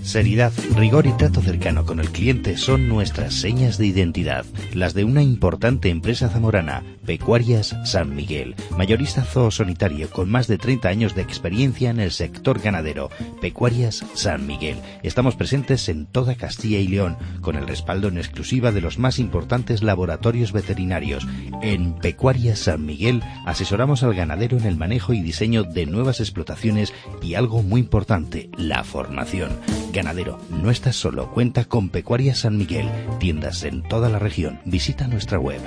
Seriedad, rigor y trato cercano con el cliente son nuestras señas de identidad, las de una importante empresa zamorana, Pecuarias San Miguel, mayorista zoosanitario con más de 30 años de experiencia en el sector ganadero. Pecuarias San Miguel. Estamos presentes en toda Castilla y León, con el respaldo en exclusiva de los más importantes laboratorios veterinarios. En Pecuarias San Miguel asesoramos al ganadero en el manejo y diseño de nuevas explotaciones y algo muy importante, la formación. Ganadero, no estás solo, cuenta con Pecuarias San Miguel, tiendas en toda la región. Visita nuestra web.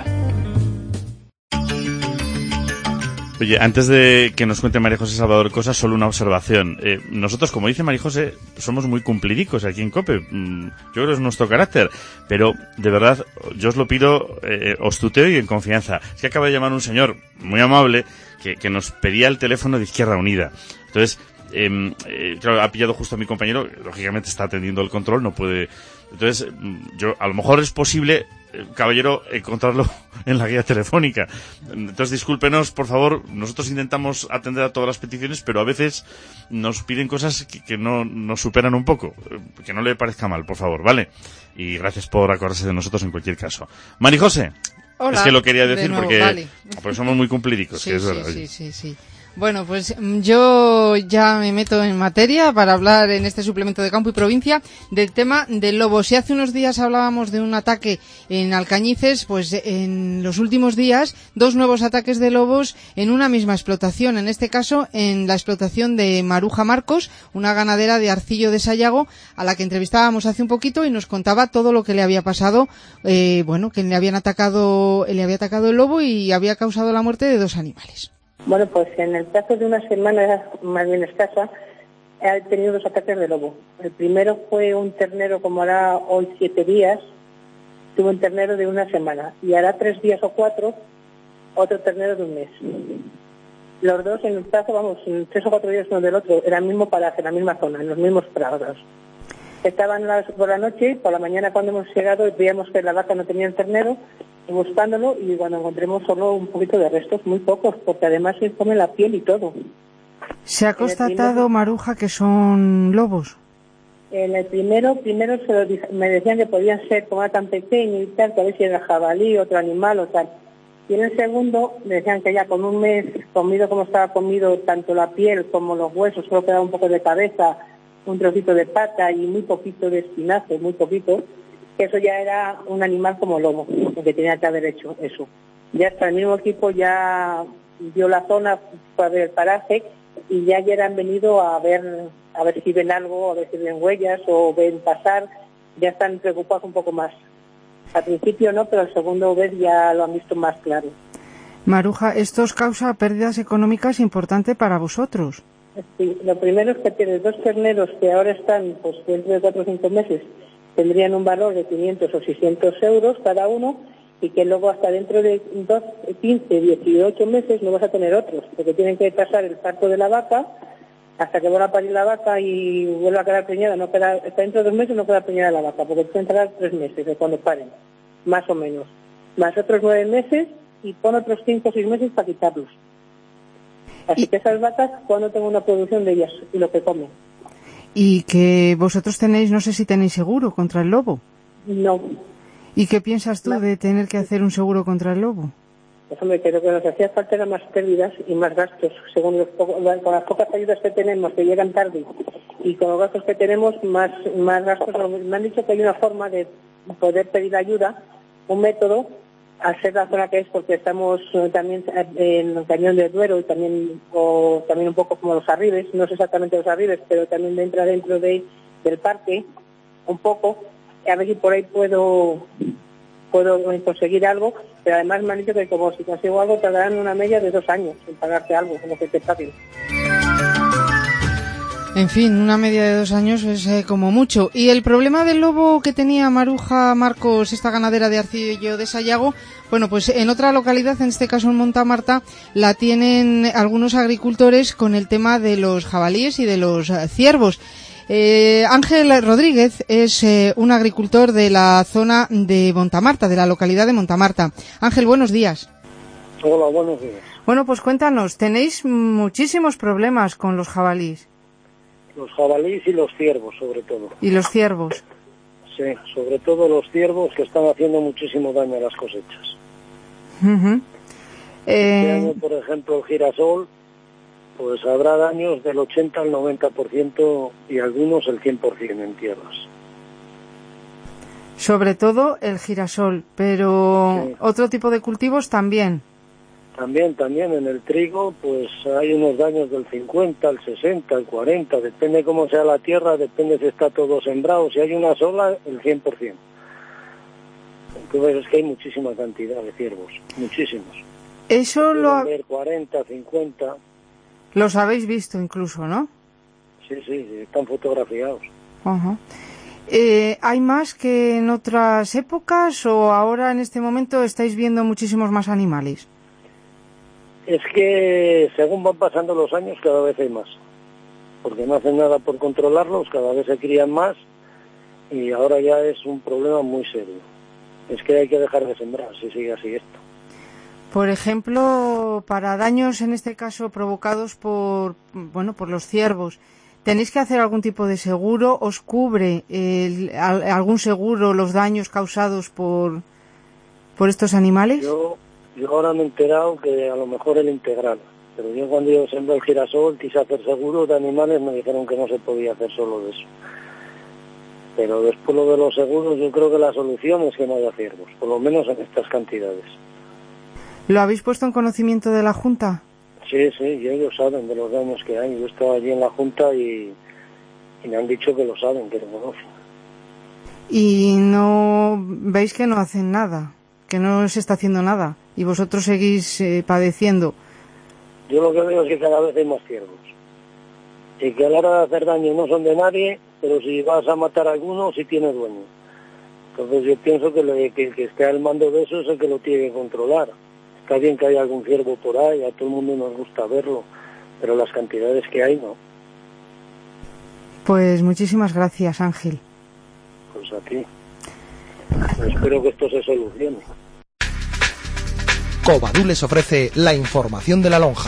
Oye, antes de que nos cuente María José Salvador cosas, solo una observación. Nosotros, como dice María José, somos muy cumplidicos aquí en COPE. Yo creo que es nuestro carácter. Pero, de verdad, yo os lo pido, os tuteo y en confianza. Es que acaba de llamar un señor muy amable que nos pedía el teléfono de Izquierda Unida. Entonces, claro, ha pillado justo a mi compañero, lógicamente está atendiendo el control, no puede. Entonces, yo, a lo mejor es posible, caballero, encontrarlo en la guía telefónica. Entonces, discúlpenos, por favor, nosotros intentamos atender a todas las peticiones, pero a veces nos piden cosas que no nos superan un poco. Que no le parezca mal, por favor, ¿vale? Y gracias por acordarse de nosotros en cualquier caso. Mari José. Hola, es que lo quería decir de nuevo, porque, vale. porque somos muy cumplidicos, Sí, que es verdad. sí. Bueno, pues yo ya me meto en materia para hablar en este suplemento de Campo y Provincia del tema del lobo. Si hace unos días hablábamos de un ataque en Alcañices, pues en los últimos días 2 nuevos ataques de lobos en una misma explotación. En este caso, en la explotación de Maruja Marcos, una ganadera de Arcillo de Sayago, a la que entrevistábamos hace un poquito y nos contaba todo lo que le había pasado, que le había atacado el lobo y había causado la muerte de 2 animales. Bueno, pues en el plazo de una semana, más bien escasa, ha tenido 2 ataques de lobo. El primero fue un ternero, como hará hoy 7 días, tuvo un ternero de una semana. Y hará 3 días o 4, otro ternero de un mes. Los dos en el plazo, en 3 o 4 días uno del otro, era el mismo paraje, en la misma zona, en los mismos prados. Estaban por la noche, por la mañana cuando hemos llegado, veíamos que la vaca no tenía el ternero, buscándolo, y cuando encontremos solo un poquito de restos, muy pocos, porque además se come la piel y todo. ¿Se ha constatado, Maruja, que son lobos? En el primero me decían que podían ser, como era tan pequeño y tal, que a ver si era jabalí, otro animal o tal. Y en el segundo me decían que ya con un mes, comido como estaba comido, tanto la piel como los huesos, solo quedaba un poco de cabeza, un trocito de pata y muy poquito de espinazo, muy poquito, que eso ya era un animal como lobo, que tenía que haber hecho eso. Ya hasta el mismo equipo ya vio la zona, fue a ver el paraje, y ya ayer han venido a ver si ven algo, a ver si ven huellas o ven pasar. Ya están preocupados un poco más. Al principio no, pero el segundo vez ya lo han visto más claro. Maruja, esto os causa pérdidas económicas importantes para vosotros. Sí, lo primero es que tienes 2 terneros que ahora están, pues dentro de 4 o 5 meses, tendrían un valor de 500 o 600 euros cada uno, y que luego hasta dentro de 15, 18 meses no vas a tener otros, porque tienen que pasar el parto de la vaca hasta que vuelva a parir la vaca y vuelva a quedar preñada. Hasta dentro de 2 meses no queda preñada la vaca, porque tienen que tardar 3 meses de cuando paren, más o menos. Más otros 9 meses y pon otros 5 o 6 meses para quitarlos. Así que esas vacas, cuando tengo una producción de ellas y lo que comen. Y que vosotros tenéis, no sé si tenéis seguro contra el lobo. No. ¿Y qué piensas tú de tener que hacer un seguro contra el lobo? Pues hombre, creo que nos hacía falta eran más pérdidas y más gastos, según con las pocas ayudas que tenemos, que llegan tarde, y con los gastos que tenemos, más gastos. Me han dicho que hay una forma de poder pedir ayuda, un método, al ser la zona que es, porque estamos también en el Cañón del Duero y también un poco como los Arribes, no sé exactamente los Arribes, pero también entra dentro del parque, un poco, a ver si por ahí puedo conseguir algo, pero además me han dicho que como si consigo algo tardarán una media de 2 años en pagarte algo, como que te paguen. En fin, una media de 2 años es como mucho. Y el problema del lobo que tenía Maruja Marcos, esta ganadera de Arcillo de Sayago, bueno, pues en otra localidad, en este caso en Montamarta, la tienen algunos agricultores con el tema de los jabalíes y de los ciervos. Ángel Rodríguez es un agricultor de la zona de Montamarta, de la localidad de Montamarta. Ángel, buenos días. Hola, buenos días. Bueno, pues cuéntanos, tenéis muchísimos problemas con los jabalíes. Los jabalíes y los ciervos, sobre todo. ¿Y los ciervos? Sí, sobre todo los ciervos, que están haciendo muchísimo daño a las cosechas. Este año, por ejemplo, el girasol, pues habrá daños del 80 al 90% y algunos el 100% en tierras. Sobre todo el girasol, pero sí. Otro tipo de cultivos también. También en el trigo, pues hay unos daños del 50, el 60, el 40, depende cómo sea la tierra, depende si está todo sembrado, si hay una sola, el 100%. Entonces es que hay muchísima cantidad de ciervos, muchísimos. Eso lo... 40, 50... Los habéis visto incluso, ¿no? Sí, están fotografiados. Ajá. ¿Hay más que en otras épocas o ahora en este momento estáis viendo muchísimos más animales? Es que según van pasando los años cada vez hay más, porque no hacen nada por controlarlos, cada vez se crían más y ahora ya es un problema muy serio. Es que hay que dejar de sembrar si sigue así esto. Por ejemplo, para daños en este caso provocados por los ciervos, ¿tenéis que hacer algún tipo de seguro? ¿Os cubre algún seguro los daños causados por estos animales? Yo ahora me he enterado que a lo mejor el integral, pero yo cuando yo sembré el girasol quise hacer seguro de animales, me dijeron que no se podía hacer solo de eso. Pero después lo de los seguros, yo creo que la solución es que no haya ciervos, por lo menos en estas cantidades. ¿Lo habéis puesto en conocimiento de la Junta? Sí, y ellos saben de los daños que hay. Yo estaba allí en la Junta y me han dicho que lo saben, que lo conocen. ¿Y no veis que no hacen nada? Que no se está haciendo nada y vosotros seguís padeciendo. Yo lo que veo es que cada vez hay más ciervos y que a la hora de hacer daño no son de nadie, pero si vas a matar a alguno sí tiene dueño. Entonces yo pienso que el que esté al mando de eso es el que lo tiene que controlar. Está bien que haya algún ciervo por ahí, a todo el mundo nos gusta verlo, pero las cantidades que hay no. Pues muchísimas gracias, Ángel. Pues a ti. Espero que esto se solucione. Covadú les ofrece la información de la lonja.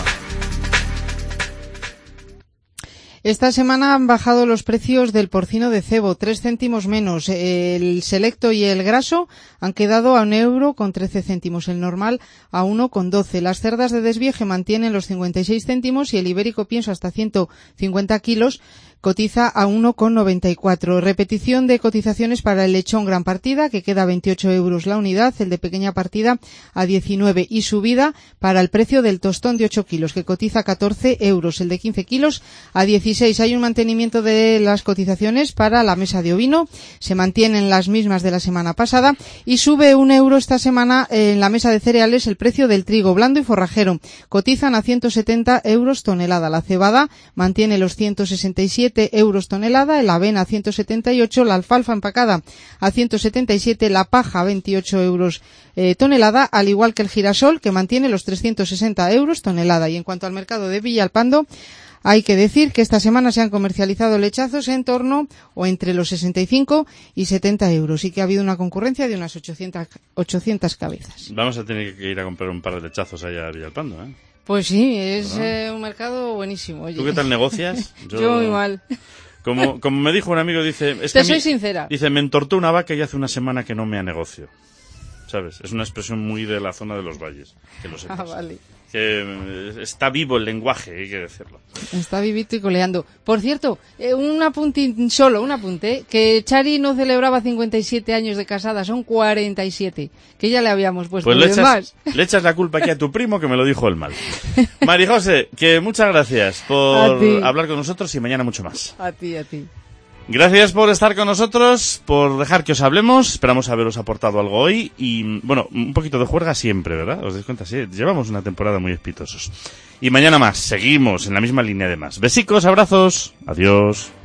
Esta semana han bajado los precios del porcino de cebo, 3 céntimos menos. El selecto y el graso han quedado a €1,13, el normal a €1,12. Las cerdas de desvieje mantienen los 56 céntimos y el ibérico pienso hasta 150 kilos cotiza a €1,94. Repetición de cotizaciones para el lechón gran partida, que queda a €28 la unidad, el de pequeña partida a 19, y subida para el precio del tostón de 8 kilos, que cotiza a €14, el de 15 kilos a 16. Hay un mantenimiento de las cotizaciones para la mesa de ovino, se mantienen las mismas de la semana pasada, y sube €1 esta semana en la mesa de cereales el precio del trigo blando y forrajero, cotizan a €170 tonelada. La cebada mantiene los 167 euros tonelada, la avena a 178, la alfalfa empacada a 177, la paja a 28 euros tonelada, al igual que el girasol, que mantiene los 360 euros tonelada. Y en cuanto al mercado de Villalpando, hay que decir que esta semana se han comercializado lechazos en torno o entre los 65 y 70 euros y que ha habido una concurrencia de unas 800 cabezas. Vamos a tener que ir a comprar un par de lechazos allá a Villalpando, ¿eh? Pues sí, es un mercado buenísimo. Oye. ¿Tú qué tal negocias? Yo muy mal. Como me dijo un amigo, dice... Soy sincera. Dice, me entortó una vaca y hace una semana que no me negocio. ¿Sabes? Es una expresión muy de la zona de los valles. Que lo sepas. Vale. Que está vivo el lenguaje, hay que decirlo. Está vivito y coleando. Por cierto, un apunte, que Chari no celebraba 57 años de casada, son 47, que ya le habíamos puesto. Pues le echas la culpa aquí a tu primo, que me lo dijo él mal. María José, que muchas gracias por hablar con nosotros y mañana mucho más. A ti. Gracias por estar con nosotros, por dejar que os hablemos. Esperamos haberos aportado algo hoy. Y, bueno, un poquito de juerga siempre, ¿verdad? ¿Os dais cuenta? Sí, llevamos una temporada muy espitosos. Y mañana más, seguimos en la misma línea de más. Besicos, abrazos, adiós.